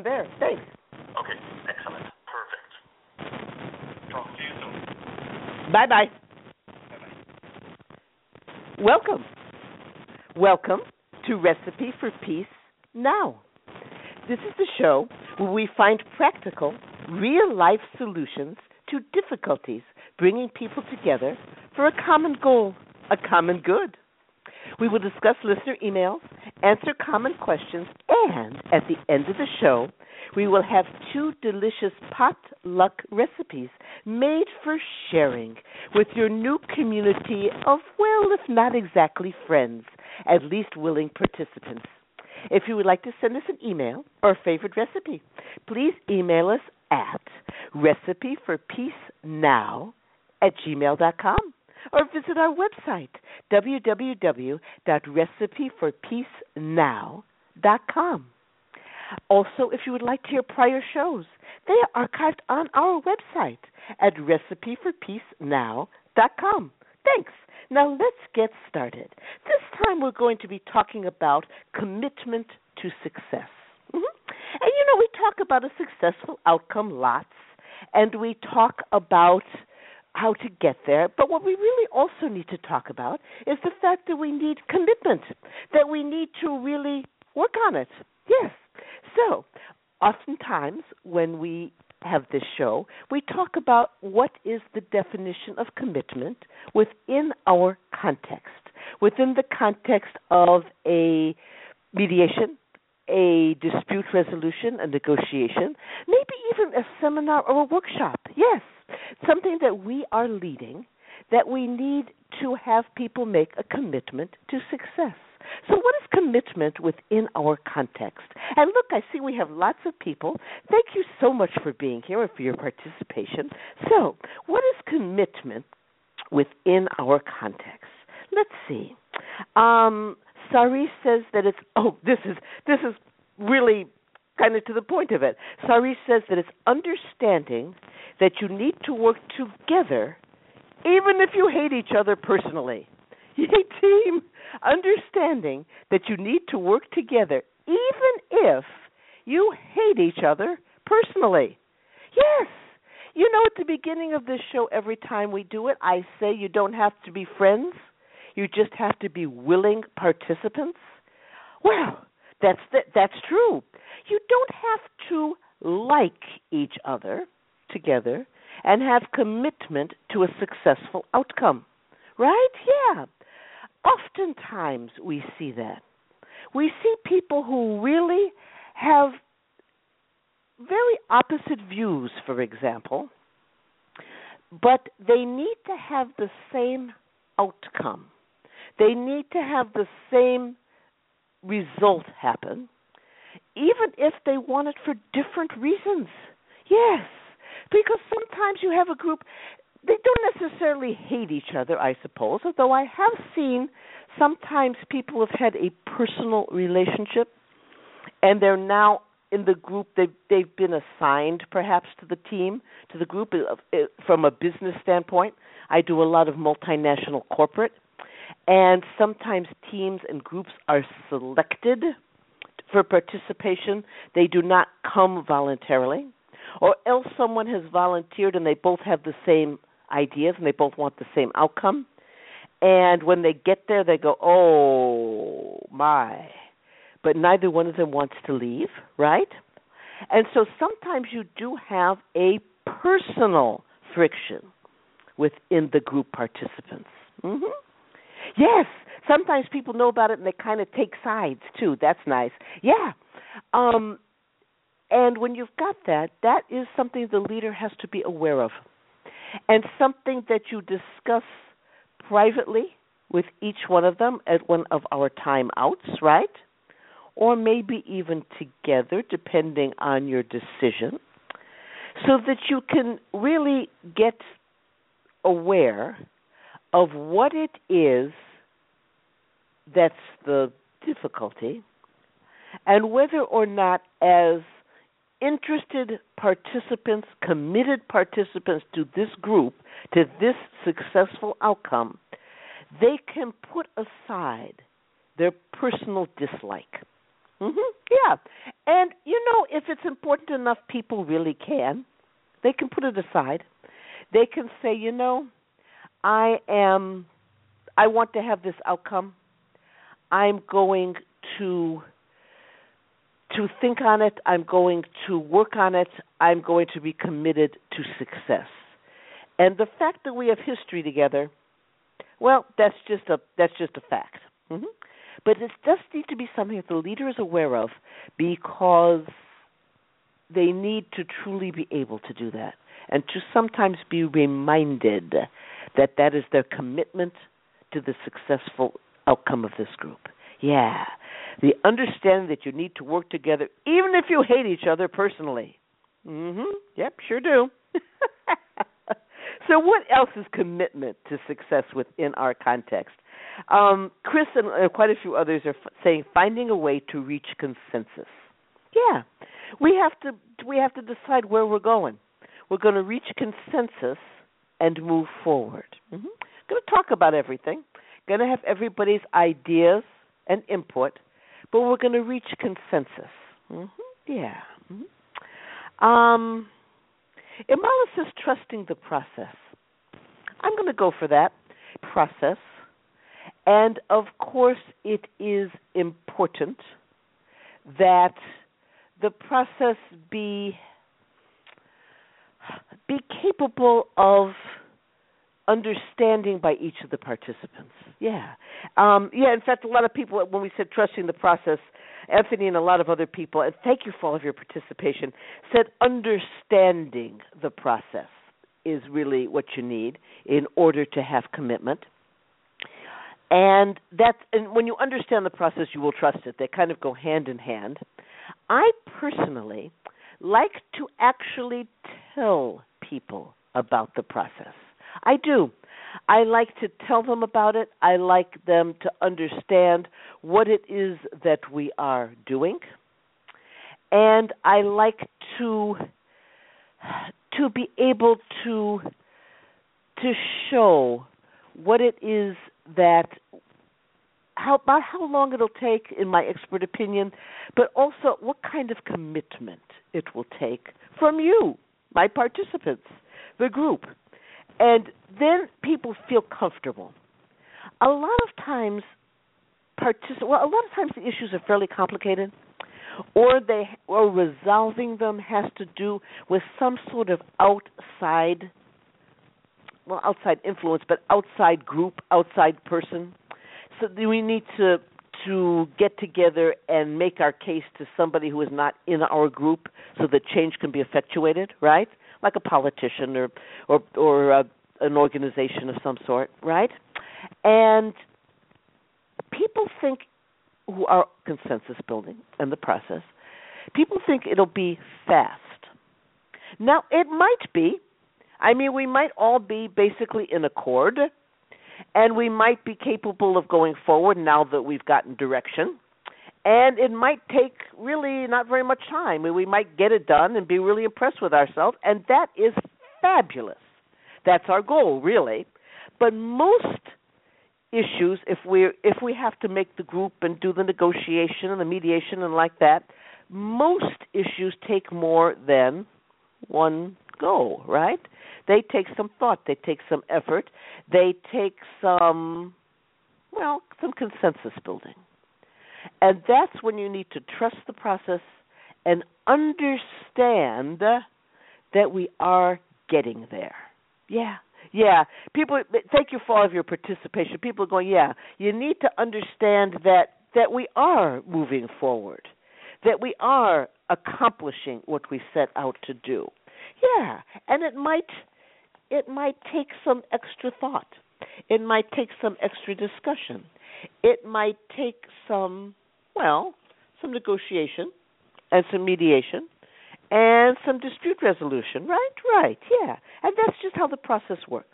there. Thanks. Okay, excellent. Perfect. Talk to you soon. Bye-bye. Bye-bye. Welcome to Recipe for Peace Now. This is the show where we find practical, real-life solutions to difficulties, bringing people together for a common goal, a common good. We will discuss listener emails, answer common questions, and at the end of the show, we will have 2 delicious potluck recipes made for sharing with your new community of, well, if not exactly friends, at least willing participants. If you would like to send us an email or a favorite recipe, please email us at recipeforpeacenow@gmail.com or visit our website, www.recipeforpeacenow.com. Also, if you would like to hear prior shows, they are archived on our website at recipeforpeacenow.com. Thanks. Now let's get started. This time we're going to be talking about commitment to success. And we talk about a successful outcome lots, and we talk about how to get there. But what we really also need to talk about is the fact that we need commitment, that we need to really work on it. Yes. So, oftentimes when we have this show, we talk about what is the definition of commitment within our context, within the context of a mediation, a dispute resolution, a negotiation, maybe even a seminar or a workshop. Yes, something that we are leading, that we need to have people make a commitment to success. So what is commitment within our context? And look, I see we have lots of people. Thank you so much for being here and for your participation. So what is commitment within our context? Let's see. Sari says that it's, this is really kind of to the point of it. Sari says that it's understanding that you need to work together even if you hate each other personally. Yay, team! Understanding that you need to work together even if you hate each other personally. Yes! You know, at the beginning of this show, every time we do it, I say you don't have to be friends. You just have to be willing participants. Well, that's true. You don't have to like each other together and have commitment to a successful outcome. Right? Yeah. Oftentimes we see that. We see people who really have very opposite views, for example, but they need to have the same outcome. They need to have the same result happen, even if they want it for different reasons. Yes, because sometimes you have a group, they don't necessarily hate each other, I suppose, although I have seen sometimes people have had a personal relationship and they're now in the group, they've been assigned perhaps to the team, to the group from a business standpoint. I do a lot of multinational corporate, and sometimes teams and groups are selected for participation. They do not come voluntarily, or else someone has volunteered and they both have the same ideas and they both want the same outcome. And when they get there, they go, oh, my. But neither one of them wants to leave, right? And so sometimes you do have a personal friction within the group participants. Mm-hmm. Yes, sometimes people know about it and they kind of take sides, too. That's nice. Yeah. And when you've got that, that is something the leader has to be aware of, and something that you discuss privately with each one of them at one of our timeouts, right? Or maybe even together, depending on your decision, so that you can really get aware of what it is that's the difficulty, and whether or not as interested participants, committed participants to this group, to this successful outcome, they can put aside their personal dislike. Yeah. And, if it's important enough, people really can. They can put it aside. They can say, I want to have this outcome. I'm going to think on it. I'm going to work on it. I'm going to be committed to success. And the fact that we have history together, well, that's just a fact. But it does need to be something that the leader is aware of, because they need to truly be able to do that, and to sometimes be reminded that that is their commitment to the successful outcome of this group. Yeah, the understanding that you need to work together, even if you hate each other personally. Yep, sure do. So what else is commitment to success within our context? Chris and quite a few others are saying finding a way to reach consensus. Yeah, we have to decide where we're going. We're going to reach consensus and move forward. Going to talk about everything. Going to have everybody's ideas and input, but we're going to reach consensus. Yeah. Imala says trusting the process. I'm going to go for that process. And, of course, it is important that the process be capable of understanding by each of the participants. Yeah. In fact, a lot of people, when we said trusting the process, Anthony and a lot of other people, and thank you for all of your participation, said understanding the process is really what you need in order to have commitment. And when you understand the process, you will trust it. They kind of go hand in hand. I personally like to actually tell people about the process. I do. I like to tell them about it. I like them to understand what it is that we are doing. And I like to be able to show what it is about how long it'll take, in my expert opinion, but also what kind of commitment it will take from you, my participants, the group. And then people feel comfortable. A lot of times the issues are fairly complicated, or resolving them has to do with some sort of outside influence, but outside group, outside person. So we need to get together and make our case to somebody who is not in our group so that change can be effectuated, right? Like a politician or an organization of some sort, right? And people think, who are consensus building and the process, people think it'll be fast. Now, it might be. I mean, we might all be basically in accord, and we might be capable of going forward now that we've gotten direction. And it might take really not very much time. We might get it done and be really impressed with ourselves, and that is fabulous. That's our goal, really. But most issues, if we have to make the group and do the negotiation and the mediation and like that, most issues take more than one go, right? They take some thought. They take some effort. They take some consensus building. And that's when you need to trust the process and understand that we are getting there. Yeah. People, thank you for all of your participation. People are going, yeah, you need to understand that we are moving forward, that we are accomplishing what we set out to do. Yeah, and it might take some extra thought. It might take some extra discussion. It might take some negotiation and some mediation and some dispute resolution, right, yeah. And that's just how the process works.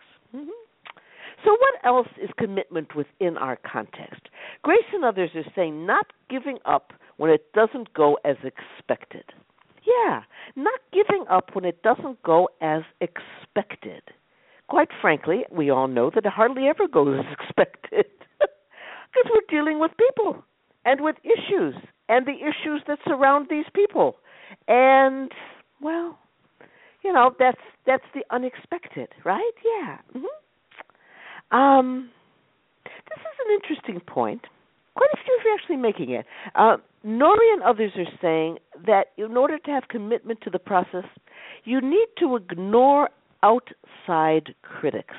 So what else is commitment within our context? Grace and others are saying not giving up when it doesn't go as expected. Yeah, not giving up when it doesn't go as expected. Quite frankly, we all know that it hardly ever goes as expected because we're dealing with people and with issues and the issues that surround these people. And, well, that's the unexpected, right? Yeah. This is an interesting point. Quite a few of you are actually making it. Nori and others are saying that in order to have commitment to the process, you need to ignore outside critics.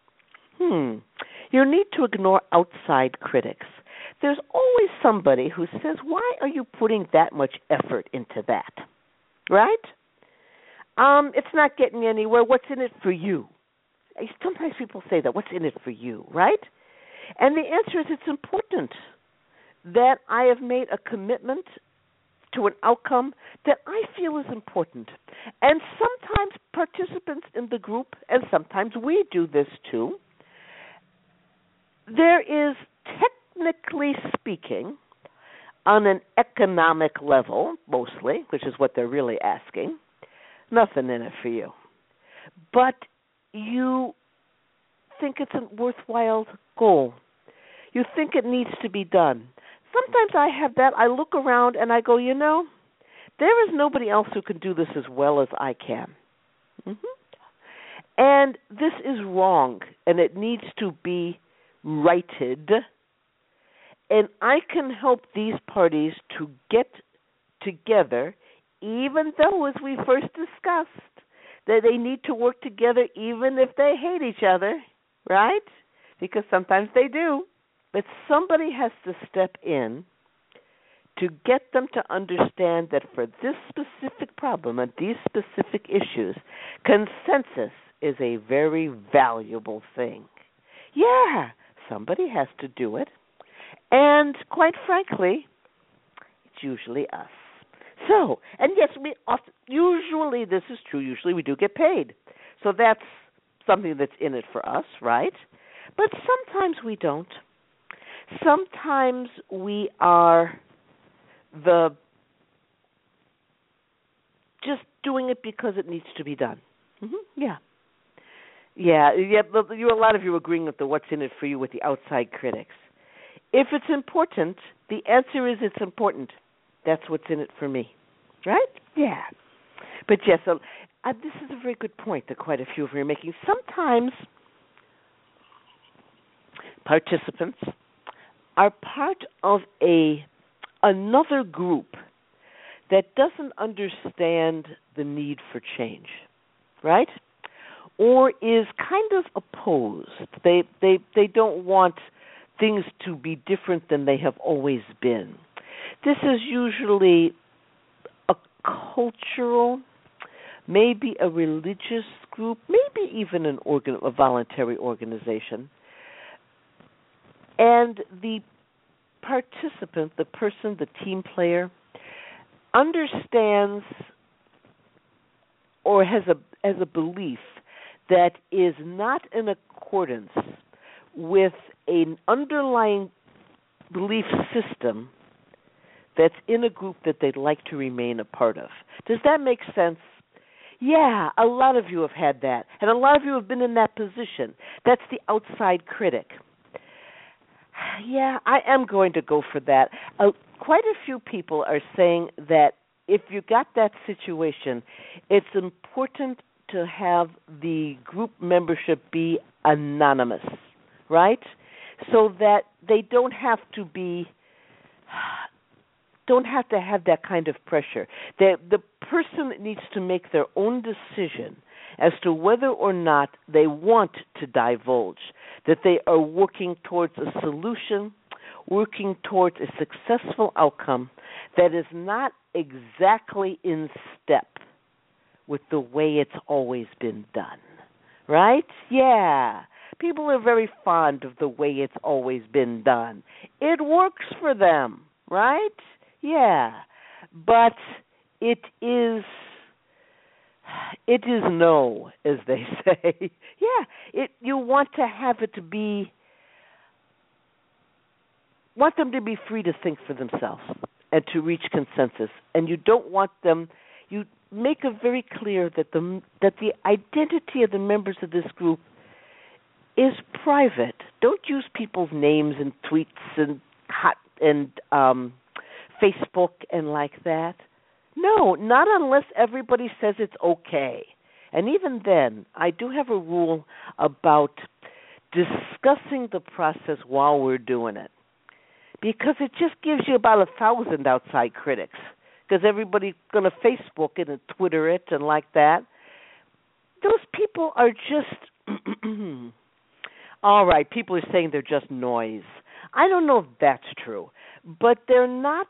You need to ignore outside critics. There's always somebody who says, why are you putting that much effort into that? Right? It's not getting anywhere. What's in it for you? Sometimes people say that. What's in it for you? Right? And the answer is it's important that I have made a commitment to an outcome that I feel is important. And sometimes participants in the group, and sometimes we do this too, there is, technically speaking, on an economic level, mostly, which is what they're really asking, nothing in it for you. But you think it's a worthwhile goal. You think it needs to be done. Sometimes I have that. I look around and I go, there is nobody else who can do this as well as I can. And this is wrong, and it needs to be righted. And I can help these parties to get together, even though, as we first discussed, that they need to work together even if they hate each other, right? Because sometimes they do. But somebody has to step in to get them to understand that for this specific problem and these specific issues, consensus is a very valuable thing. Yeah, somebody has to do it. And quite frankly, it's usually us. So, and yes, usually this is true. Usually we do get paid. So that's something that's in it for us, right? But sometimes we don't. Sometimes we are just doing it because it needs to be done. Yeah. A lot of you are agreeing with the what's in it for you with the outside critics. If it's important, the answer is it's important. That's what's in it for me, right? Yeah. But yes, this is a very good point that quite a few of you are making. Sometimes participants are part of another group that doesn't understand the need for change, right? Or is kind of opposed. They don't want things to be different than they have always been. This is usually a cultural, maybe a religious group, maybe even a voluntary organization. And the participant, the person, the team player, understands or has a belief that is not in accordance with an underlying belief system that's in a group that they'd like to remain a part of. Does that make sense? Yeah, a lot of you have had that, and a lot of you have been in that position. That's the outside critic. Yeah, I am going to go for that. Quite a few people are saying that if you got that situation, it's important to have the group membership be anonymous, right? So that they don't have to have that kind of pressure. The person needs to make their own decision as to whether or not they want to divulge, that they are working towards a solution, working towards a successful outcome that is not exactly in step with the way it's always been done, right? Yeah. People are very fond of the way it's always been done. It works for them, right? Yeah. But it is no, as they say. Yeah. You want to have it to be, want them to be free to think for themselves and to reach consensus. And you don't want them, you make it very clear that the identity of the members of this group is private. Don't use people's names and tweets and Facebook and like that. No, not unless everybody says it's okay. And even then, I do have a rule about discussing the process while we're doing it, because it just gives you about 1,000 outside critics, because everybody's going to Facebook it and Twitter it and like that. Those people are just, all right, people are saying they're just noise. I don't know if that's true, but they're not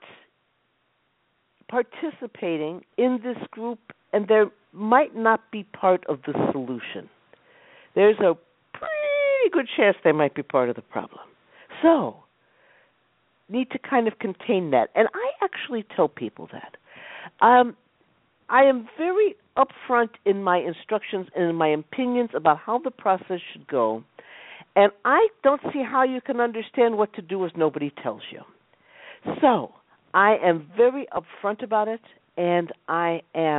participating in this group, and they might not be part of the solution. There's a pretty good chance they might be part of the problem. So, need to kind of contain that. And I actually tell people that. I am very upfront in my instructions and in my opinions about how the process should go, and I don't see how you can understand what to do if nobody tells you. So, I am very upfront about it, and I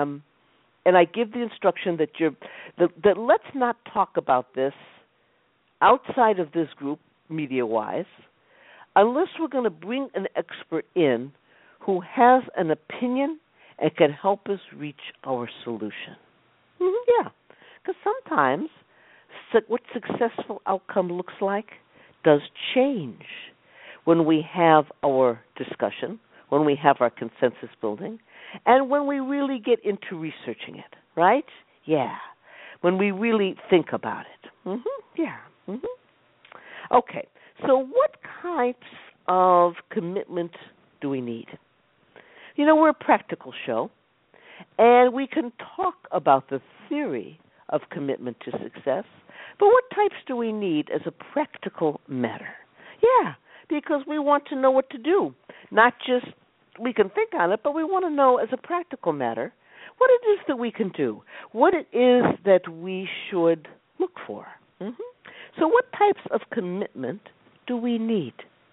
give the instruction that let's not talk about this outside of this group, media-wise, unless we're going to bring an expert in who has an opinion and can help us reach our solution. Yeah, because sometimes what successful outcome looks like does change when we have our discussion, when we have our consensus building, and when we really get into researching it, right? Yeah, when we really think about it. Yeah. Okay, so what types of commitment do we need? You know, we're a practical show, and we can talk about the theory of commitment to success, but what types do we need as a practical matter? Yeah, because we want to know what to do. Not just we can think on it, but we want to know as a practical matter what it is that we can do, what it is that we should look for. So what types of commitment do we need?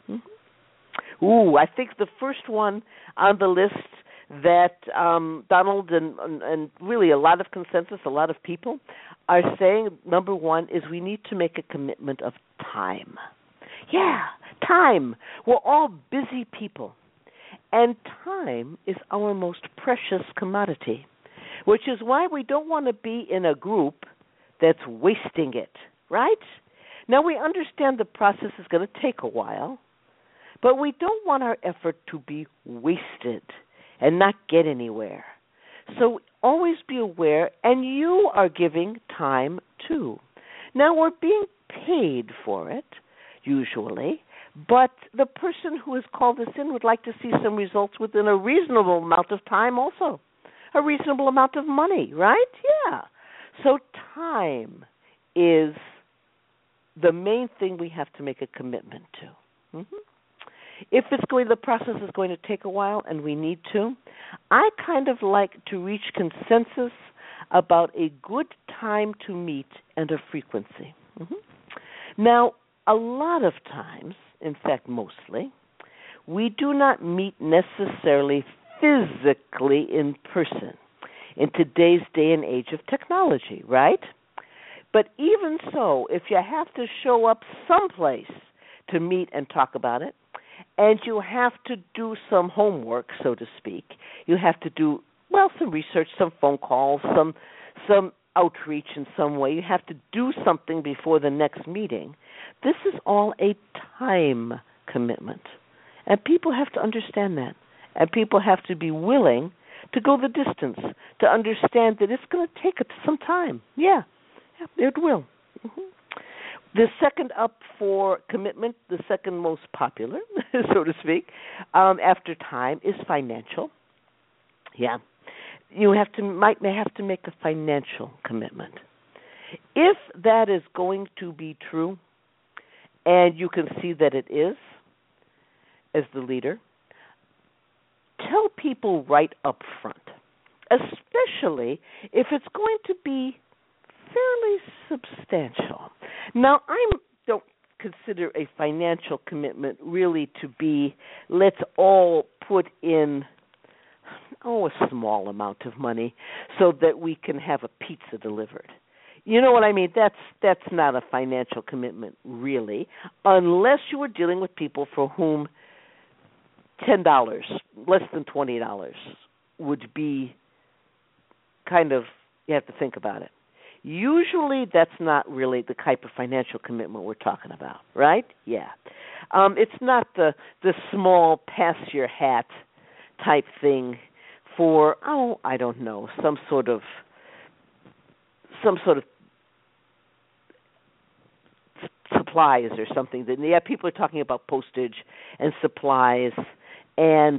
I think the first one on the list that Donald and really a lot of consensus, a lot of people are saying, number one, is we need to make a commitment of time. Yeah, time. We're all busy people. And time is our most precious commodity, which is why we don't want to be in a group that's wasting it, right? Now, we understand the process is going to take a while, but we don't want our effort to be wasted and not get anywhere. So always be aware, and you are giving time too. Now, we're being paid for it, usually, but the person who has called us in would like to see some results within a reasonable amount of time also, a reasonable amount of money, right? Yeah. So time is the main thing we have to make a commitment to. If the process is going to take a while and we need to, I kind of like to reach consensus about a good time to meet and a frequency. Now, a lot of times, in fact mostly, we do not meet necessarily physically in person in today's day and age of technology, right? But even so, if you have to show up someplace to meet and talk about it, and you have to do some homework, so to speak, you have to do, some research, some phone calls, some outreach in some way, you have to do something before the next meeting, this is all a time commitment. And people have to understand that. And people have to be willing to go the distance, to understand that it's going to take some time. Yeah, it will. The second up for commitment, the second most popular, so to speak, after time is financial. Yeah. You may have to make a financial commitment. If that is going to be true, and you can see that it is, as the leader, tell people right up front, especially if it's going to be fairly substantial. Now, I don't consider a financial commitment really to be, let's all put in, a small amount of money so that we can have a pizza delivered. You know what I mean? That's not a financial commitment, really, unless you are dealing with people for whom $10, less than $20 would be kind of, you have to think about it. Usually that's not really the type of financial commitment we're talking about, right? Yeah. It's not the small pass your hat type thing for, I don't know, some sort of supplies or something. Yeah, people are talking about postage and supplies, and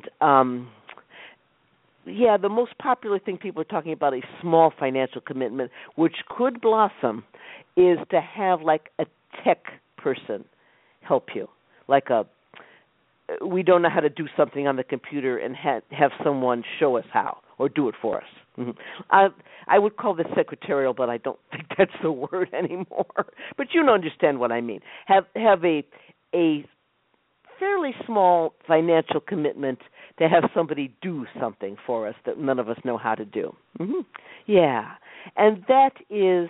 the most popular thing people are talking about, a small financial commitment, which could blossom, is to have like a tech person help you. Like we don't know how to do something on the computer and have someone show us how or do it for us. Mm-hmm. I would call this secretarial, but I don't think that's the word anymore. But you understand what I mean. Have a fairly small financial commitment to have somebody do something for us that none of us know how to do. Mm-hmm. Yeah, and that is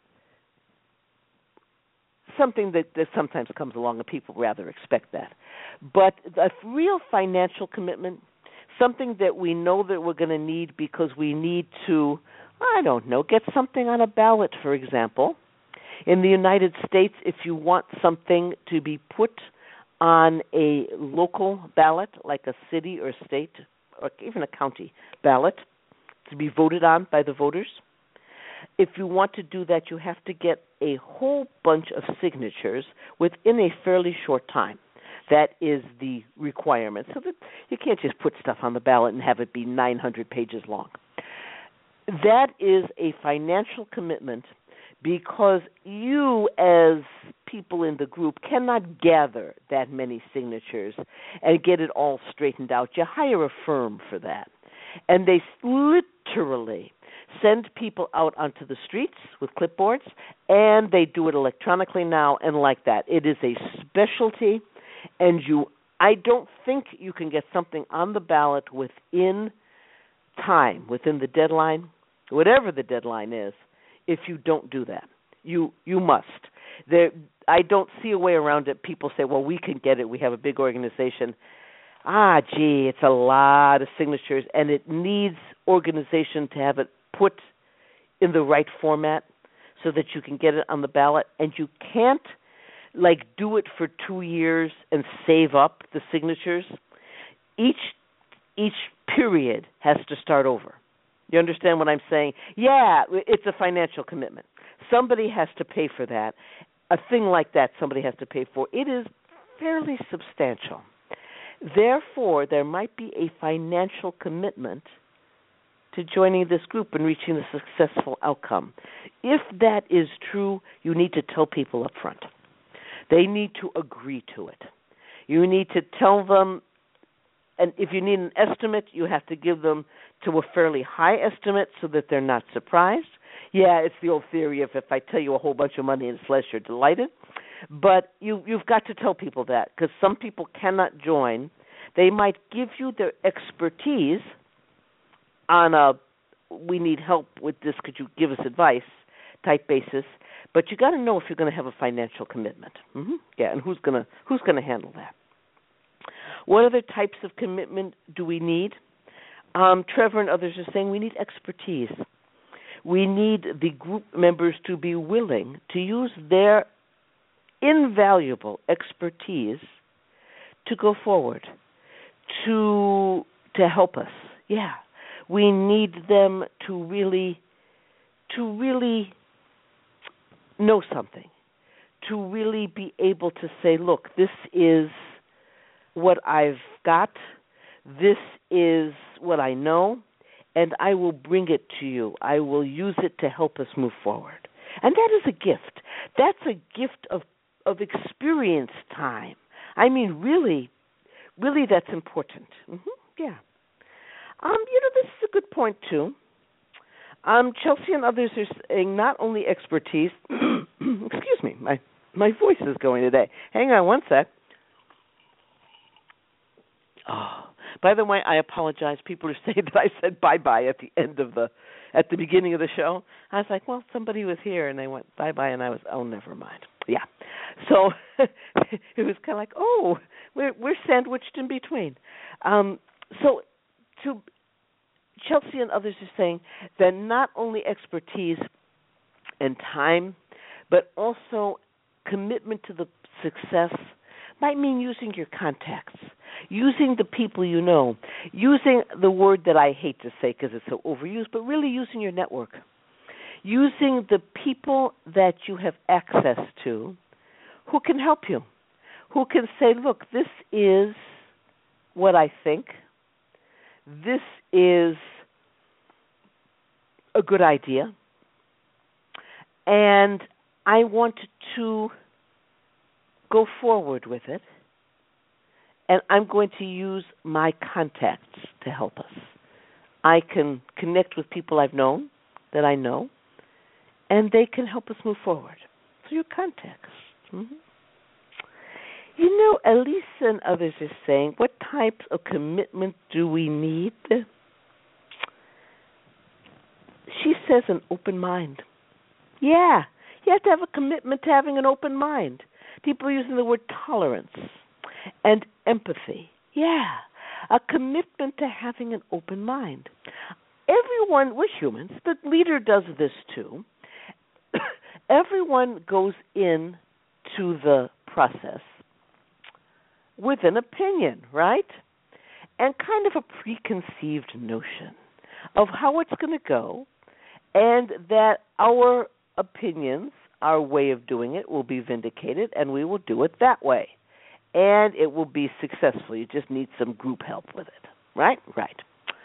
something that sometimes comes along, and people rather expect that. But a real financial commitment, something that we know that we're going to need because we need to, get something on a ballot, for example. In the United States, if you want something to be put on a local ballot, like a city or state, or even a county ballot, to be voted on by the voters, if you want to do that, you have to get a whole bunch of signatures within a fairly short time. That is the requirement. So that you can't just put stuff on the ballot and have it be 900 pages long. That is a financial commitment because you, as people in the group, cannot gather that many signatures and get it all straightened out. You hire a firm for that. And they literally send people out onto the streets with clipboards, and they do it electronically now and like that. It is a specialty, and I don't think you can get something on the ballot within time, within the deadline, whatever the deadline is, if you don't do that. You must. I don't see a way around it. People say, well, we can get it. We have a big organization. It's a lot of signatures, and it needs organization to have it put in the right format so that you can get it on the ballot. And you can't, do it for 2 years and save up the signatures. Each period has to start over. You understand what I'm saying? Yeah, it's a financial commitment. Somebody has to pay for that. A thing like that somebody has to pay for. It is fairly substantial. Therefore, there might be a financial commitment to joining this group and reaching a successful outcome. If that is true, you need to tell people up front. They need to agree to it. You need to tell them, and if you need an estimate, you have to give them to a fairly high estimate so that they're not surprised. Yeah, it's the old theory of if I tell you a whole bunch of money and it's less, you're delighted. But you've got to tell people that, because some people cannot join. They might give you their expertise on we need help with this, could you give us advice type basis, but you got to know if you're going to have a financial commitment. Mm-hmm. Yeah, and who's going to handle that? What other types of commitment do we need? Trevor and others are saying we need expertise. We need the group members to be willing to use their invaluable expertise to go forward, to help us. Yeah. We need them to really know something, to really be able to say, look, this is what I've got, this is what I know, and I will bring it to you. I will use it to help us move forward. And that is a gift. That's a gift of experience time. I mean, really that's important. Mm-hmm. Yeah. This is a good point, too. Chelsea and others are saying not only expertise, excuse me, my voice is going today. Hang on one sec. Oh, by the way, I apologize. People are saying that I said bye-bye at the beginning of the show. I was like, well, somebody was here, and they went bye-bye, and I was, never mind. Yeah. So it was kind of like, We're sandwiched in between. So, to Chelsea and others are saying that not only expertise and time, but also commitment to the success might mean using your contacts, using the people you know, using the word that I hate to say because it's so overused, but really using your network, using the people that you have access to who can help you, who can say, look, this is what I think, this is a good idea, and I want to go forward with it, and I'm going to use my contacts to help us. I can connect with people I've known, that I know, and they can help us move forward. So your contacts. Mm-hmm. You know, Elisa and others are saying, what types of commitment do we need? She says an open mind. Yeah, you have to have a commitment to having an open mind. People are using the word tolerance and empathy. Yeah, a commitment to having an open mind. Everyone, we're humans, the leader does this too. Everyone goes in to the process with an opinion, right? And kind of a preconceived notion of how it's going to go, and that our opinions, our way of doing it, will be vindicated, and we will do it that way. And it will be successful. You just need some group help with it, right? Right.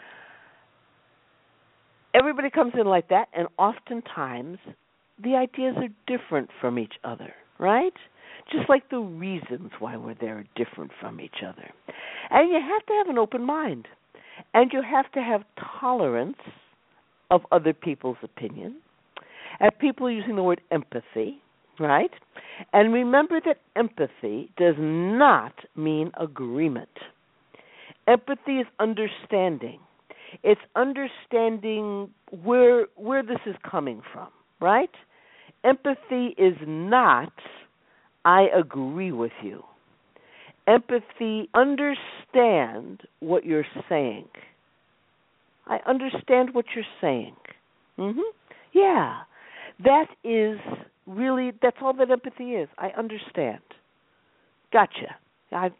Everybody comes in like that, and oftentimes the ideas are different from each other, right? Just like the reasons why we're there are different from each other. And you have to have an open mind. And you have to have tolerance of other people's opinion. And people using the word empathy, right? And remember that empathy does not mean agreement. Empathy is understanding. It's understanding where this is coming from, right? Empathy is not, I agree with you. Empathy, understand what you're saying. I understand what you're saying. Mm-hmm. Yeah. That is really, that's all that empathy is. I understand. Gotcha. I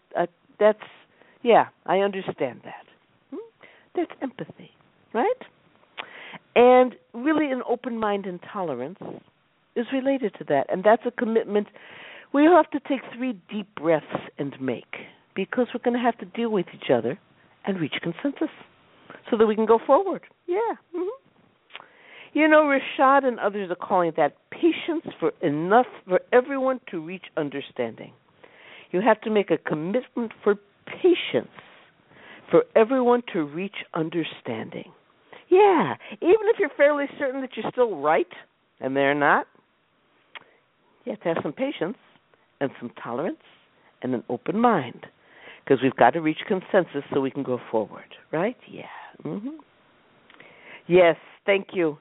understand that. That's empathy, right? And really an open mind and tolerance is related to that. And that's a commitment we have to take 3 deep breaths and make, because we're going to have to deal with each other and reach consensus so that we can go forward. Yeah. Mm-hmm. You know, Rashad and others are calling that patience for everyone to reach understanding. You have to make a commitment for patience for everyone to reach understanding. Yeah, even if you're fairly certain that you're still right and they're not, you have to have some patience and some tolerance and an open mind, because we've got to reach consensus so we can go forward, right? Yeah. Mm-hmm. Yes, thank you.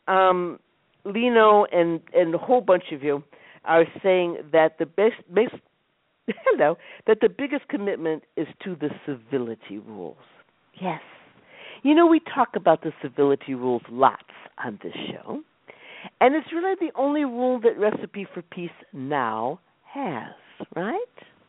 Lino and a whole bunch of you are saying that the biggest commitment is to the civility rules. Yes. You know, we talk about the civility rules lots on this show, and it's really the only rule that Recipe for Peace now has, right?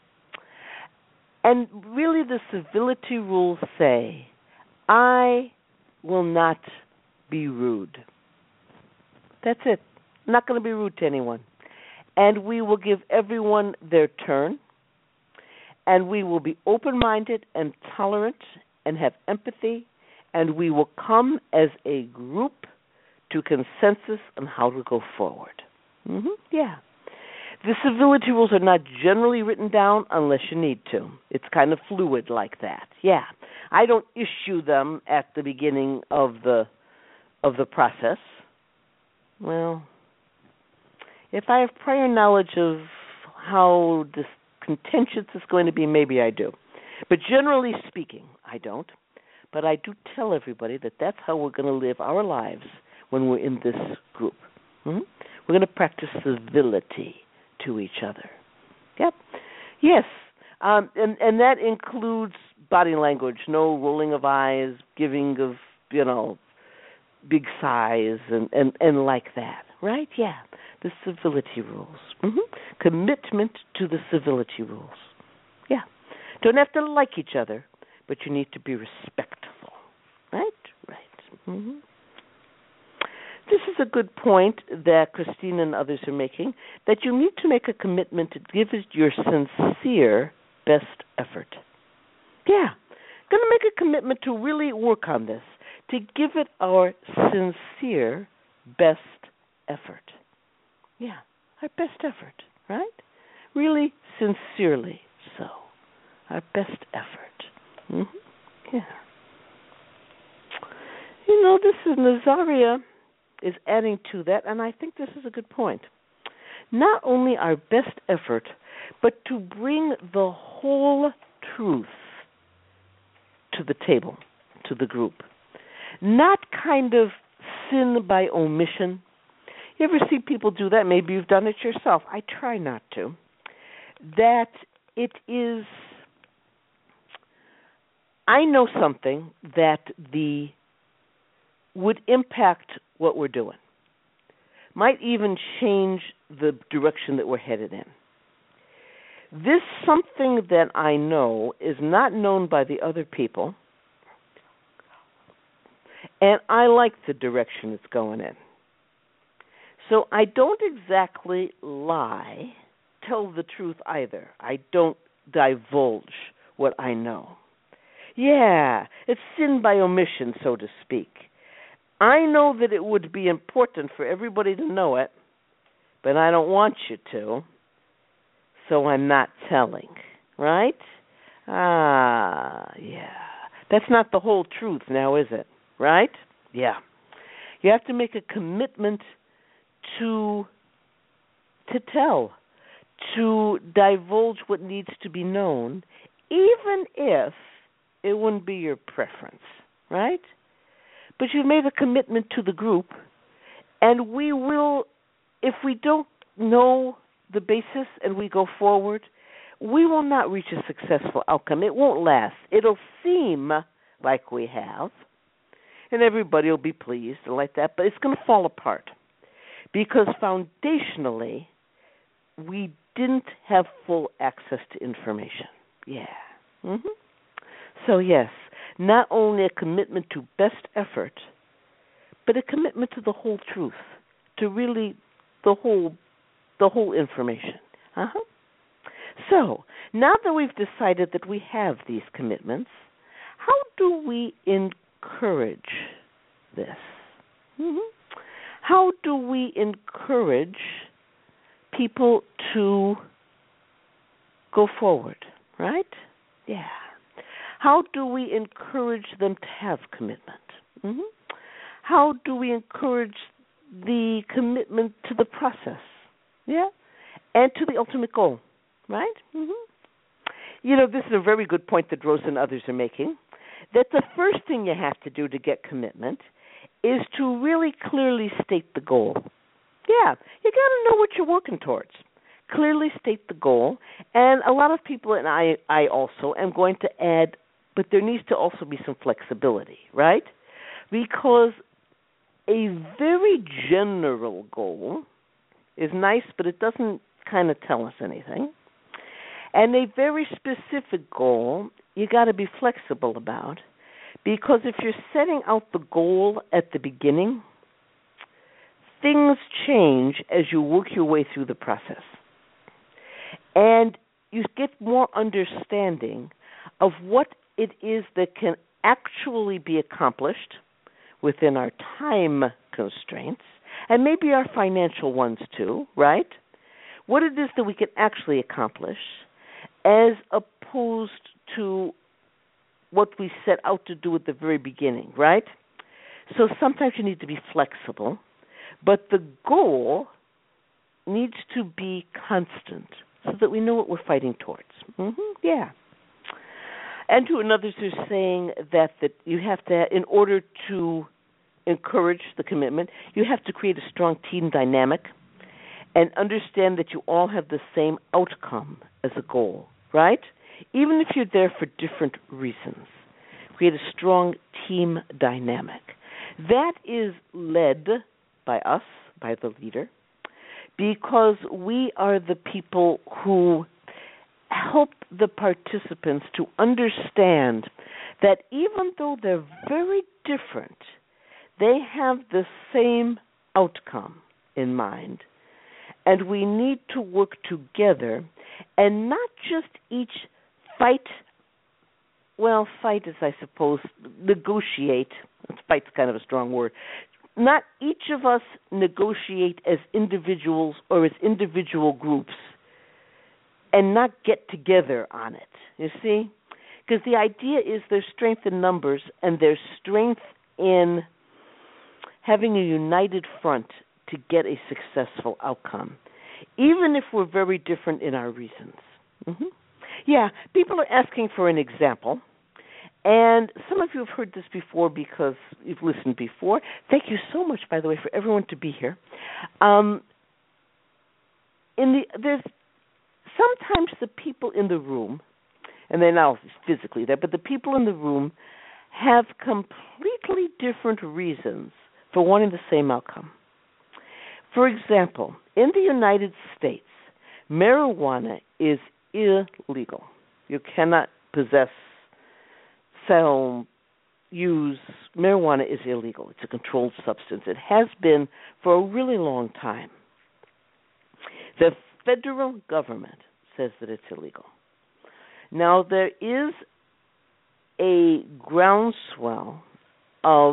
And really the civility rules say, I will not be rude. That's it. I'm not going to be rude to anyone. And we will give everyone their turn, and we will be open-minded and tolerant and have empathy, and we will come as a group to consensus on how to go forward. Mm-hmm. Yeah. The civility rules are not generally written down unless you need to. It's kind of fluid like that. Yeah. I don't issue them at the beginning of the process. Well, if I have prior knowledge of how this contentious is going to be, maybe I do. But generally speaking, I don't. But I do tell everybody that that's how we're going to live our lives when we're in this group. Mm-hmm. We're going to practice civility to each other. Yep. Yes. And that includes body language, no rolling of eyes, giving of, big sighs and like that, right? Yeah, the civility rules. Commitment to the civility rules. Yeah. Don't have to like each other, but you need to be respectful, right? Right. This is a good point that Christine and others are making, that you need to make a commitment to give it your sincere best effort. Yeah, going to make a commitment to really work on this, to give it our sincere best effort. Yeah, our best effort, right? Really sincerely so. Our best effort. Yeah. This is Nazaria is adding to that, and I think this is a good point. Not only our best effort, but to bring the whole truth to the table, to the group. Not kind of sin by omission. You ever see people do that? Maybe you've done it yourself. I try not to. That it is, I know something that would impact what we're doing. Might even change the direction that we're headed in. This something that I know is not known by the other people, and I like the direction it's going in. So I don't exactly lie, tell the truth either. I don't divulge what I know. Yeah, it's sin by omission, so to speak. I know that it would be important for everybody to know it, but I don't want you to, so I'm not telling, right? Yeah. That's not the whole truth now, is it? Right? Yeah. You have to make a commitment to tell, to divulge what needs to be known, even if it wouldn't be your preference, right? But you've made a commitment to the group, and we will, if we don't know the basis and we go forward, we will not reach a successful outcome. It won't last. It'll seem like we have, and everybody will be pleased and like that, but it's going to fall apart because foundationally we didn't have full access to information. Yeah. So yes, not only a commitment to best effort, but a commitment to the whole truth, to really the whole information. So, now that we've decided that we have these commitments, how do we encourage this? How do we encourage people to go forward, right? Yeah. How do we encourage them to have commitment? How do we encourage the commitment to the process? Yeah? And to the ultimate goal, right? This is a very good point that Rose and others are making, that the first thing you have to do to get commitment is to really clearly state the goal. Yeah, you got to know what you're working towards. Clearly state the goal. And a lot of people, and I also am going to add, but there needs to also be some flexibility, right? Because a very general goal is nice, but it doesn't kind of tell us anything. And a very specific goal, you got to be flexible about, because if you're setting out the goal at the beginning, things change as you work your way through the process. And you get more understanding of what it is that can actually be accomplished within our time constraints, and maybe our financial ones too, right? What it is that we can actually accomplish as opposed to what we set out to do at the very beginning, right? So sometimes you need to be flexible, but the goal needs to be constant so that we know what we're fighting towards. Yeah. And to others are saying that you have to, in order to encourage the commitment, you have to create a strong team dynamic and understand that you all have the same outcome as a goal, right? even if you're there for different reasons. Create a strong team dynamic. That is led by us, by the leader, because we are the people who help the participants to understand that even though they're very different, they have the same outcome in mind. And we need to work together and not just each fight. Well, fight is, I suppose, negotiate. Fight's kind of a strong word. Not each of us negotiate as individuals or as individual groups and not get together on it, you see? Because the idea is there's strength in numbers and there's strength in having a united front to get a successful outcome, even if we're very different in our reasons. Yeah, people are asking for an example, and some of you have heard this before because you've listened before. Thank you so much, by the way, for everyone to be here. There's sometimes the people in the room, and they're not physically there, but the people in the room have completely different reasons for wanting the same outcome. For example, in the United States, marijuana is illegal. You cannot possess, sell, use. Marijuana is illegal. It's a controlled substance. It has been for a really long time. The federal government says that it's illegal. Now, there is a groundswell of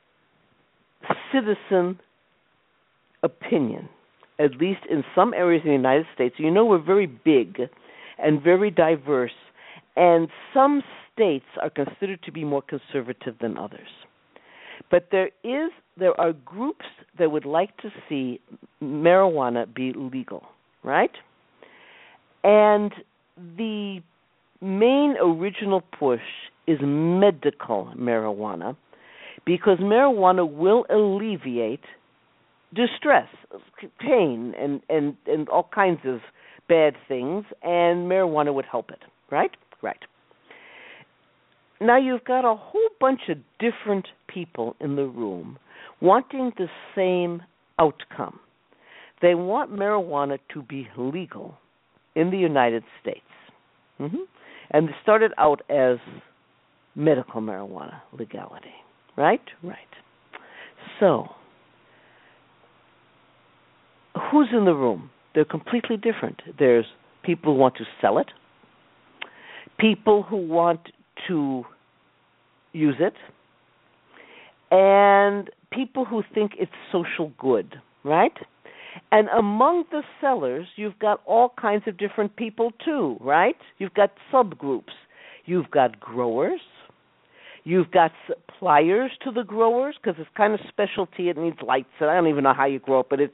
citizen opinion, at least in some areas in the United States. You know, we're very big and very diverse, and some states are considered to be more conservative than others. But there are groups that would like to see marijuana be legal, right? And the main original push is medical marijuana, because marijuana will alleviate distress, pain, and all kinds of bad things, and marijuana would help it, right? Right. Now you've got a whole bunch of different people in the room wanting the same outcome. They want marijuana to be legal in the United States. And it started out as medical marijuana legality, right? Right. So, who's in the room? They're completely different. There's people who want to sell it, people who want to use it, and people who think it's social good, right? And among the sellers, you've got all kinds of different people too, right? You've got subgroups. You've got growers. You've got suppliers to the growers, because it's kind of specialty. It needs lights. And I don't even know how you grow it, but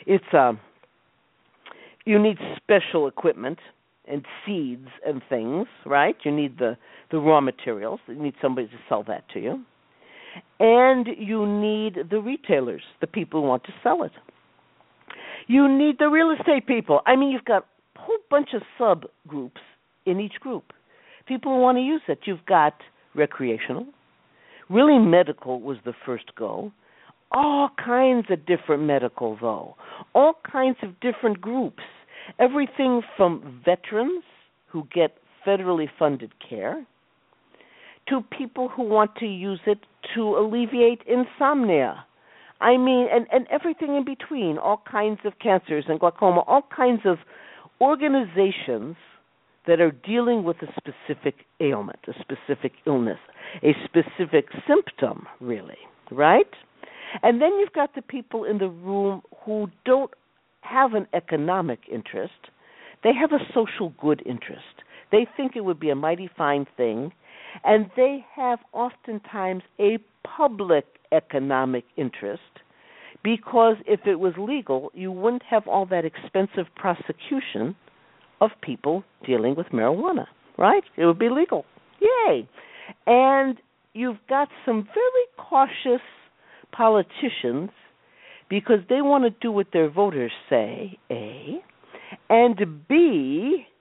you need special equipment and seeds and things, right? You need the raw materials. You need somebody to sell that to you. And you need the retailers, the people who want to sell it. You need the real estate people. I mean, you've got a whole bunch of subgroups in each group. People who want to use it. You've got recreational. Really, medical was the first go. All kinds of different medical, though. All kinds of different groups. Everything from veterans who get federally funded care to people who want to use it to alleviate insomnia. I mean, and everything in between, all kinds of cancers and glaucoma, all kinds of organizations that are dealing with a specific ailment, a specific illness, a specific symptom, really, right? And then you've got the people in the room who don't have an economic interest. They have a social good interest. They think it would be a mighty fine thing, and they have oftentimes a public economic interest, because if it was legal, you wouldn't have all that expensive prosecution of people dealing with marijuana, right? It would be legal. Yay! And you've got some very cautious politicians, because they want to do what their voters say, A, and B,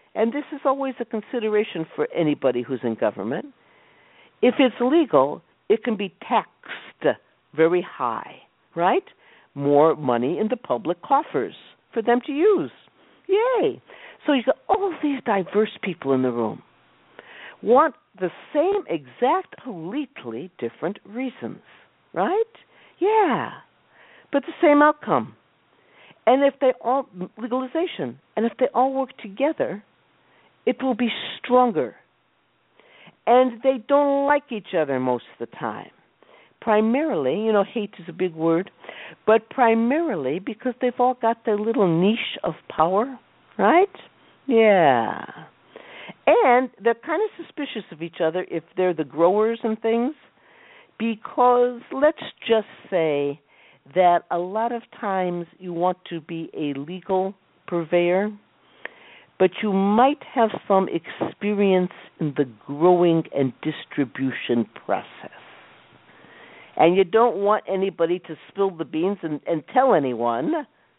and this is always a consideration for anybody who's in government, if it's legal, it can be taxed very high, right? More money in the public coffers for them to use. Yay! So you got all these diverse people in the room want the same exact completely different reasons, right? Yeah, but the same outcome. And if they all, legalization, and if they all work together, it will be stronger. And they don't like each other most of the time. Primarily, hate is a big word, but primarily because they've all got their little niche of power, right? Yeah. And they're kind of suspicious of each other if they're the growers and things, because let's just say that a lot of times you want to be a legal purveyor, but you might have some experience in the growing and distribution process. And you don't want anybody to spill the beans and tell anyone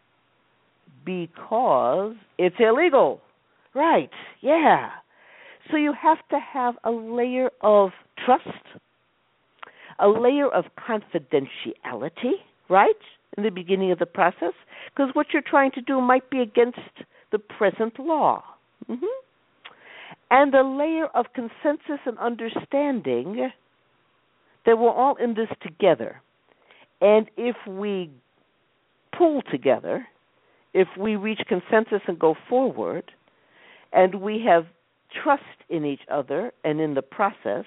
because it's illegal. Right, yeah. So you have to have a layer of trust, a layer of confidentiality, right, in the beginning of the process, because what you're trying to do might be against the present law. And a layer of consensus and understanding that we're all in this together. And if we pull together, if we reach consensus and go forward, and we have trust in each other and in the process,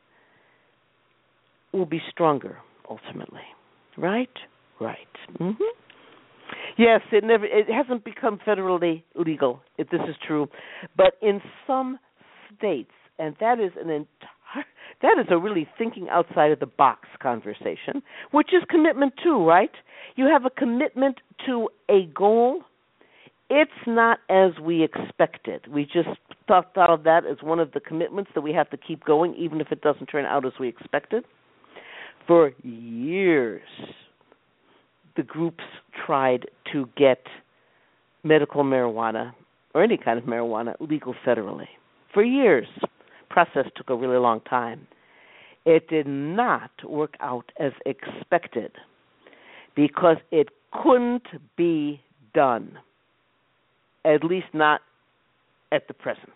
we'll be stronger ultimately. Right? Right. Yes, it hasn't become federally legal, if this is true, but in some states, and that is a really thinking outside of the box conversation, which is commitment too, right? You have a commitment to a goal. It's not as we expected. We just thought of that as one of the commitments that we have to keep going, even if it doesn't turn out as we expected. For years, the groups tried to get medical marijuana, or any kind of marijuana, legal federally. For years. Process took a really long time. It did not work out as expected because it couldn't be done, at least not at the present.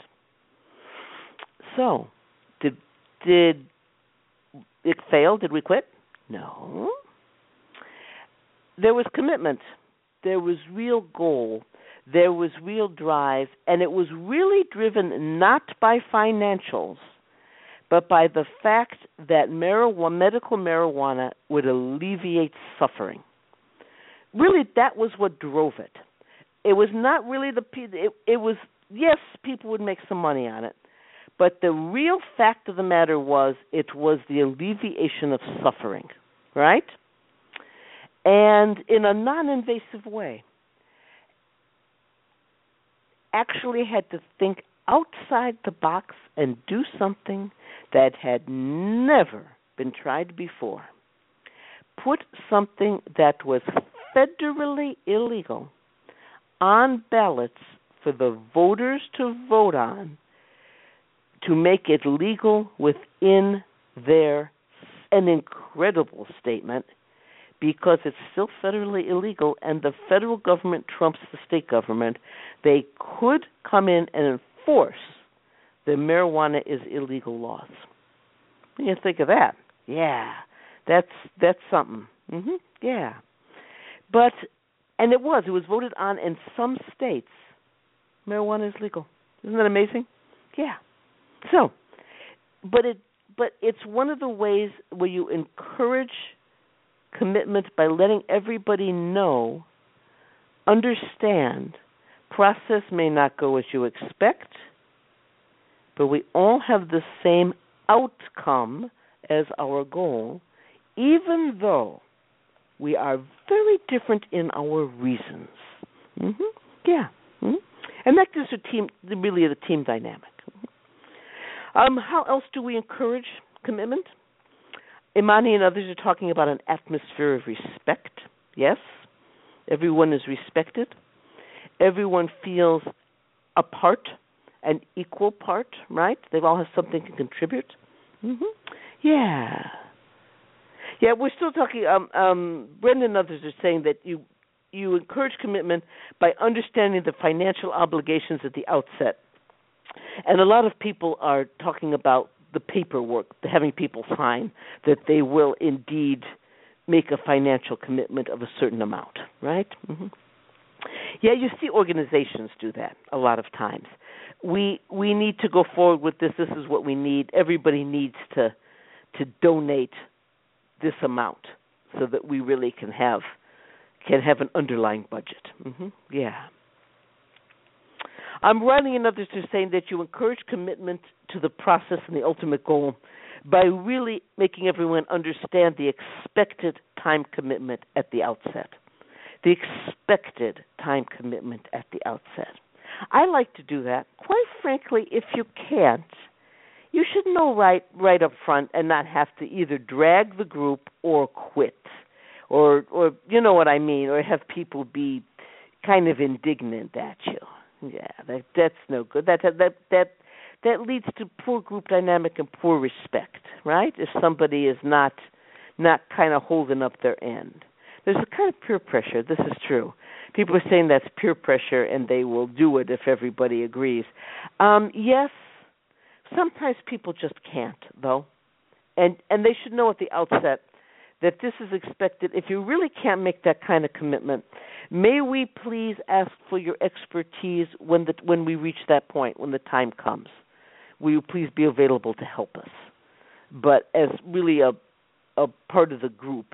So, did it fail? Did we quit? No. There was commitment. There was real goal. There was real drive, and it was really driven not by financials, but by the fact that medical marijuana would alleviate suffering. Really, that was what drove it. It was not really it was, yes, people would make some money on it, but the real fact of the matter was it was the alleviation of suffering, right? And in a non-invasive way. Actually had to think outside the box and do something that had never been tried before. Put something that was federally illegal on ballots for the voters to vote on to make it legal within an incredible statement, because it's still federally illegal and the federal government trumps the state government. They could come in and enforce the marijuana is illegal laws. What do you think of that? Yeah, that's something. Yeah. And it was voted on in some states. Marijuana is legal. Isn't that amazing? Yeah. So, but it's one of the ways where you encourage commitment by letting everybody know, understand, process may not go as you expect, but we all have the same outcome as our goal, even though we are very different in our reasons. Yeah. And that gives really the team dynamic. How else do we encourage commitment? Imani and others are talking about an atmosphere of respect. Yes, everyone is respected. Everyone feels a part an equal part, right? They all have something to contribute. Yeah. Yeah, we're still talking. Brendan and others are saying that you encourage commitment by understanding the financial obligations at the outset. And a lot of people are talking about the paperwork, having people sign that they will indeed make a financial commitment of a certain amount, right? Yeah, you see organizations do that a lot of times. We need to go forward with this. This is what we need. Everybody needs to donate this amount so that we really can have an underlying budget. Yeah. I'm writing in others to saying that you encourage commitment to the process and the ultimate goal by really making everyone understand the expected time commitment at the outset. The expected time commitment at the outset. I like to do that. Quite frankly, if you can't, you should know right up front and not have to either drag the group or quit. Or you know what I mean, or have people be kind of indignant at you. Yeah, that's no good. That leads to poor group dynamic and poor respect, right? If somebody is not kind of holding up their end. There's a kind of peer pressure. This is true. People are saying that's peer pressure and they will do it if everybody agrees. Yes, sometimes people just can't, though. And they should know at the outset that this is expected. If you really can't make that kind of commitment, may we please ask for your expertise when we reach that point, when the time comes. Will you please be available to help us? But as really a part of the group,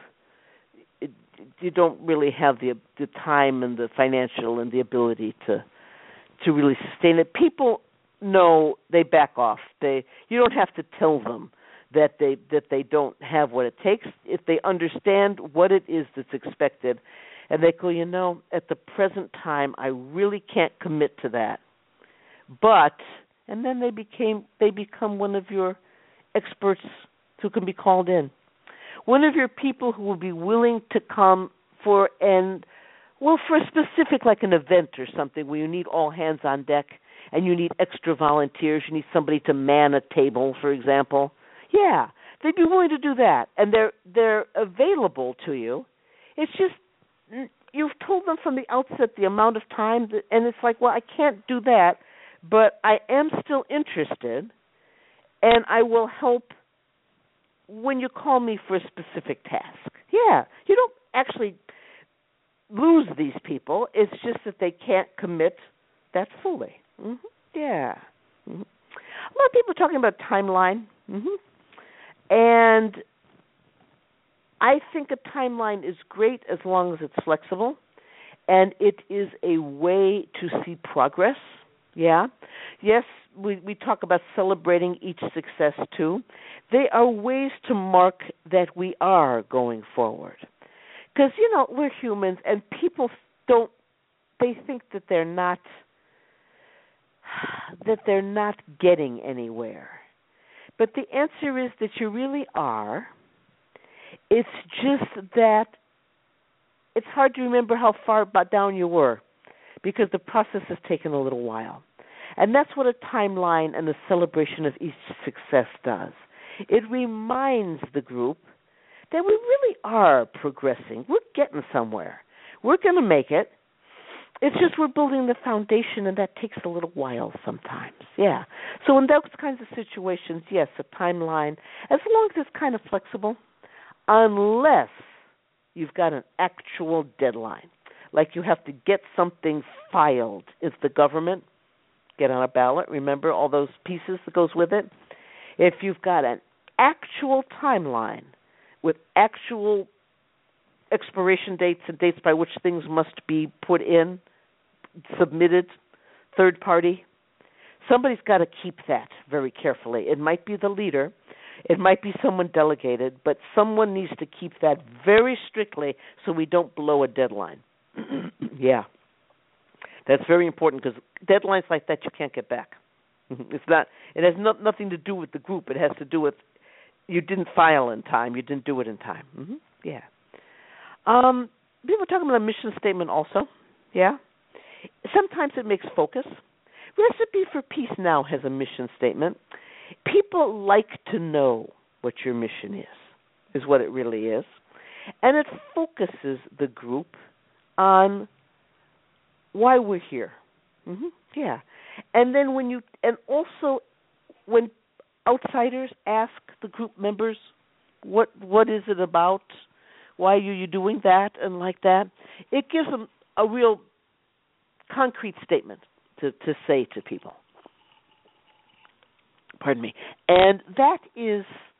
you don't really have the time and the financial and the ability to really sustain it. People know, they back off. You don't have to tell them that they don't have what it takes. If they understand what it is that's expected, and they go, at the present time, I really can't commit to that. And then they become one of your experts who can be called in. One of your people who will be willing to come for a specific, like an event or something where you need all hands on deck and you need extra volunteers, you need somebody to man a table, for example. Yeah, they'd be willing to do that, and they're available to you. It's just you've told them from the outset the amount of time, and it's like, well, I can't do that, but I am still interested, and I will help when you call me for a specific task. Yeah, you don't actually lose these people. It's just that they can't commit that fully. Yeah. A lot of people are talking about timeline. And I think a timeline is great as long as it's flexible, and it is a way to see progress. Yeah. Yes, we talk about celebrating each success too. They are ways to mark that we are going forward. Because, we're humans, and people they think that they're not getting anywhere. But the answer is that you really are. It's just that it's hard to remember how far down you were because the process has taken a little while. And that's what a timeline and the celebration of each success does. It reminds the group that we really are progressing. We're getting somewhere. We're going to make it. It's just we're building the foundation, and that takes a little while sometimes. Yeah. So in those kinds of situations, yes, a timeline, as long as it's kind of flexible, unless you've got an actual deadline, like you have to get something filed. It's the government, get on a ballot, remember all those pieces that goes with it? If you've got an actual timeline with actual expiration dates and dates by which things must be put in, submitted, third party, somebody's got to keep that very carefully. It might be the leader, it might be someone delegated, but someone needs to keep that very strictly so we don't blow a deadline. Yeah. That's very important because deadlines like that you can't get back. It has nothing to do with the group. It has to do with you didn't file in time. You didn't do it in time. Yeah. People are talking about a mission statement also. Yeah. Sometimes it makes focus. Recipe for Peace Now has a mission statement. People like to know what your mission is what it really is. And it focuses the group on why we're here. Yeah. And then when outsiders ask the group members, what is it about? Why are you doing that and like that? It gives them a real concrete statement to say to people. Pardon me. And that is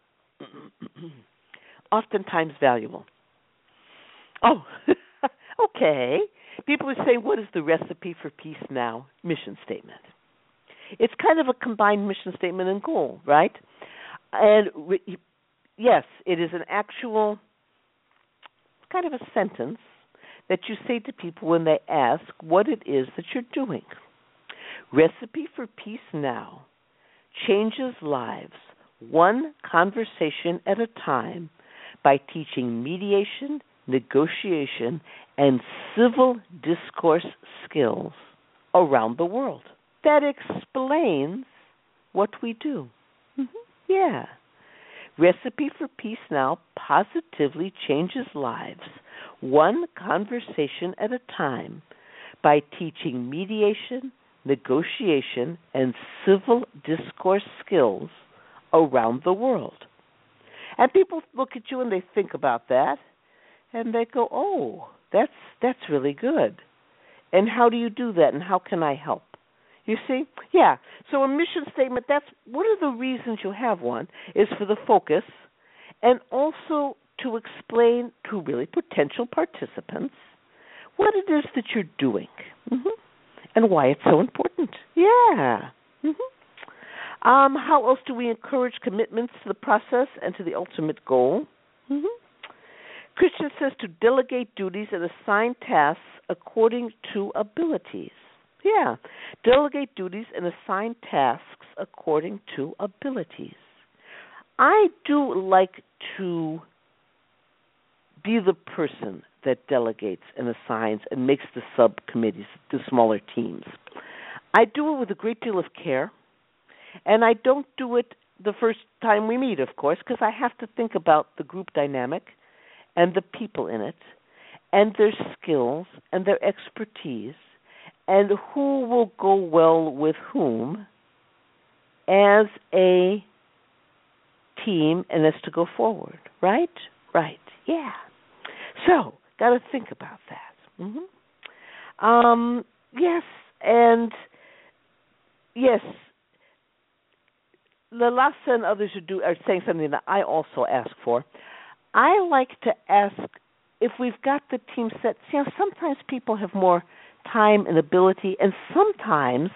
oftentimes valuable. Oh, okay. People are saying, what is the Recipe for Peace Now mission statement? It's kind of a combined mission statement and goal, right? And yes, it is an actual kind of a sentence that you say to people when they ask what it is that you're doing. Recipe for Peace Now changes lives one conversation at a time by teaching mediation, negotiation, and civil discourse skills around the world. That explains what we do. Yeah. Recipe for Peace Now positively changes lives one conversation at a time by teaching mediation, negotiation, and civil discourse skills around the world. And people look at you and they think about that, and they go, oh, that's really good. And how do you do that, and how can I help? You see? Yeah. So a mission statement, that's one of the reasons you have one, is for the focus, and also to explain to really potential participants what it is that you're doing and why it's so important. Yeah. How else do we encourage commitments to the process and to the ultimate goal? Christian says to delegate duties and assign tasks according to abilities. Yeah, delegate duties and assign tasks according to abilities. I do like to be the person that delegates and assigns and makes the subcommittees, the smaller teams. I do it with a great deal of care, and I don't do it the first time we meet, of course, because I have to think about the group dynamic and the people in it and their skills and their expertise and who will go well with whom as a team and as to go forward, right? Right, yeah. So, got to think about that. Yes, and yes, Lalasa and others are saying something that I also ask for. I like to ask if we've got the team set. You know, sometimes people have more time and ability, and sometimes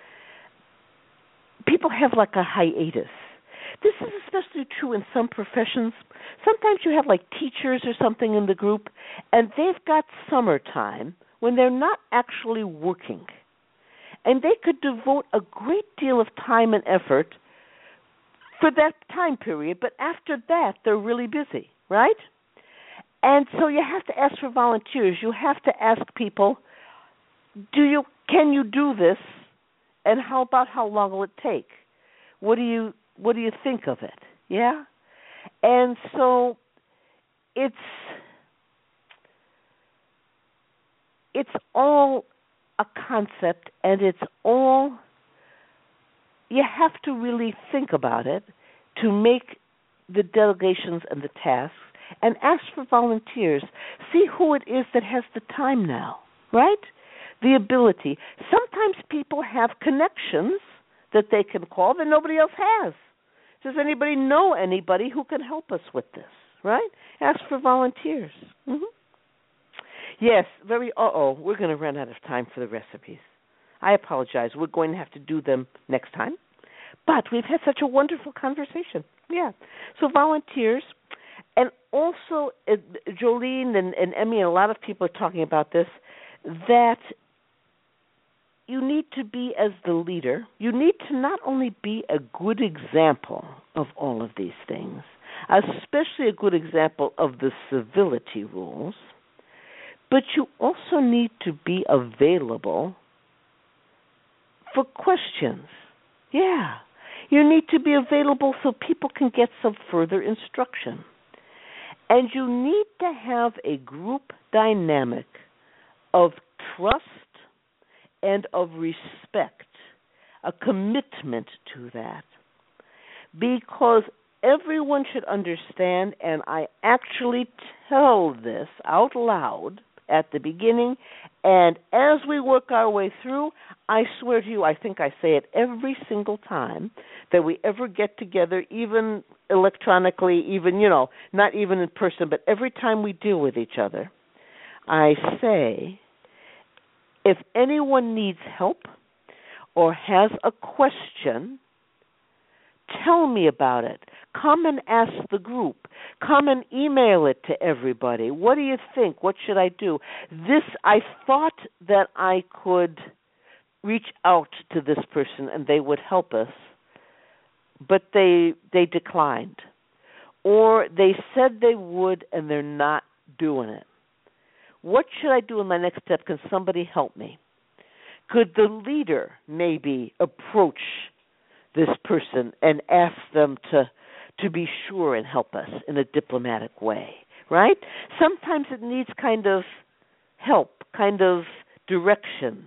people have like a hiatus. This is especially true in some professions. Sometimes you have like teachers or something in the group, and they've got summertime when they're not actually working. And they could devote a great deal of time and effort for that time period, but after that, they're really busy, right? And so you have to ask for volunteers. You have to ask people, can you do this? And how long will it take? What do you think of it? Yeah? And so it's all a concept, and it's all, you have to really think about it to make the delegations and the tasks and ask for volunteers. See who it is that has the time now, right? The ability. Sometimes people have connections that they can call that nobody else has. Does anybody know anybody who can help us with this, right? Ask for volunteers. Yes, we're going to run out of time for the recipes. I apologize. We're going to have to do them next time. But we've had such a wonderful conversation. Yeah. So volunteers, and also Jolene and Emmy and a lot of people are talking about this, that you need to be, as the leader, you need to not only be a good example of all of these things, especially a good example of the civility rules, but you also need to be available for questions. Yeah. You need to be available so people can get some further instruction. And you need to have a group dynamic of trust and of respect, a commitment to that. Because everyone should understand, and I actually tell this out loud at the beginning, and as we work our way through, I swear to you, I think I say it every single time that we ever get together, even electronically, even, not even in person, but every time we deal with each other, I say, if anyone needs help or has a question, tell me about it. Come and ask the group. Come and email it to everybody. What do you think? What should I do? I thought that I could reach out to this person and they would help us, but they declined. Or they said they would and they're not doing it. What should I do in my next step? Can somebody help me? Could the leader maybe approach this person and ask them to be sure and help us in a diplomatic way, right? Sometimes it needs kind of help, kind of direction.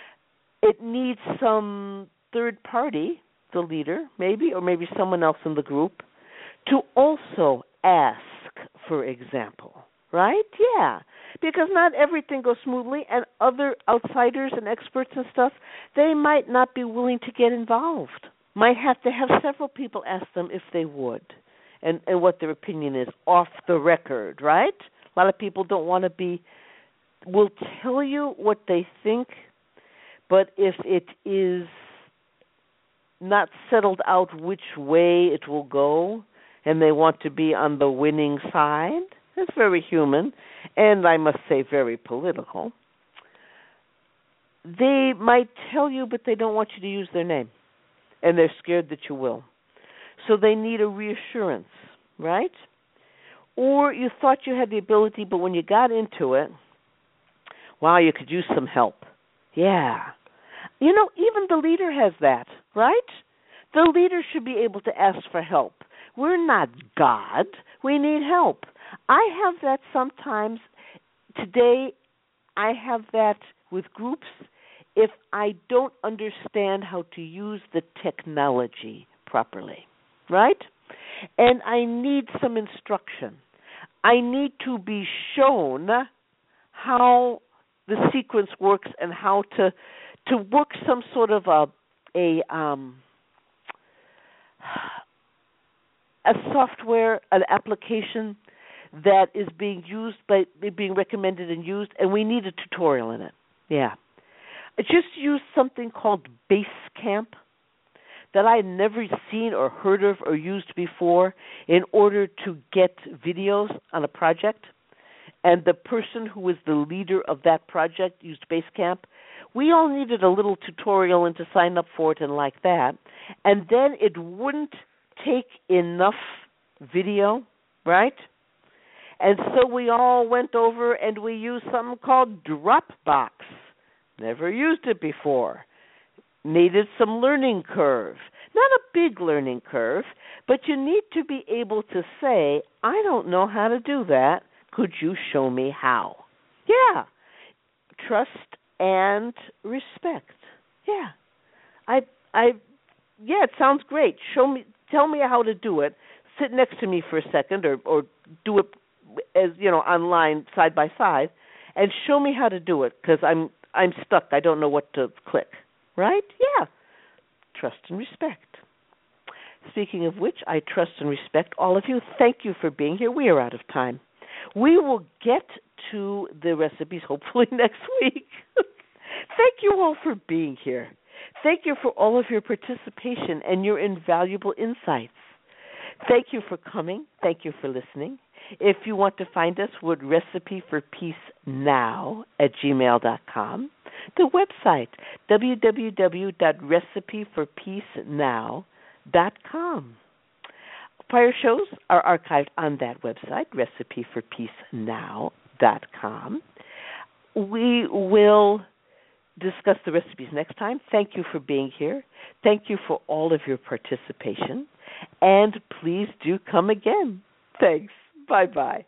It needs some third party, the leader maybe, or maybe someone else in the group, to also ask, for example, right? Yeah, because not everything goes smoothly, and other outsiders and experts and stuff, they might not be willing to get involved. Might have to have several people ask them if they would and what their opinion is off the record, right? A lot of people don't want to will tell you what they think, but if it is not settled out which way it will go and they want to be on the winning side, that's very human and I must say very political. They might tell you, but they don't want you to use their name. And they're scared that you will. So they need a reassurance, right? Or you thought you had the ability, but when you got into it, wow, you could use some help. Yeah. Even the leader has that, right? The leader should be able to ask for help. We're not God. We need help. I have that sometimes. Today, I have that with groups if I don't understand how to use the technology properly, right? And I need some instruction. I need to be shown how the sequence works and how to work some sort of a software, an application that is being used, being recommended and used, and we need a tutorial in it. Yeah. I just used something called Basecamp that I had never seen or heard of or used before in order to get videos on a project. And the person who was the leader of that project used Basecamp. We all needed a little tutorial and to sign up for it and like that. And then it wouldn't take enough video, right? And so we all went over and we used something called Dropbox. Never used it before. Needed some learning curve. Not a big learning curve, but you need to be able to say, I don't know how to do that. Could you show me how? Yeah. Trust and respect. Yeah. Yeah, it sounds great. Tell me how to do it. Sit next to me for a second or do it as, online side by side and show me how to do it because I'm stuck. I don't know what to click. Right? Yeah. Trust and respect. Speaking of which, I trust and respect all of you. Thank you for being here. We are out of time. We will get to the recipes hopefully next week. Thank you all for being here. Thank you for all of your participation and your invaluable insights. Thank you for coming. Thank you for listening. If you want to find us, we're recipeforpeacenow@gmail.com. The website, www.recipeforpeacenow.com. Prior shows are archived on that website, recipeforpeacenow.com. We will discuss the recipes next time. Thank you for being here. Thank you for all of your participation. And please do come again. Thanks. Bye-bye.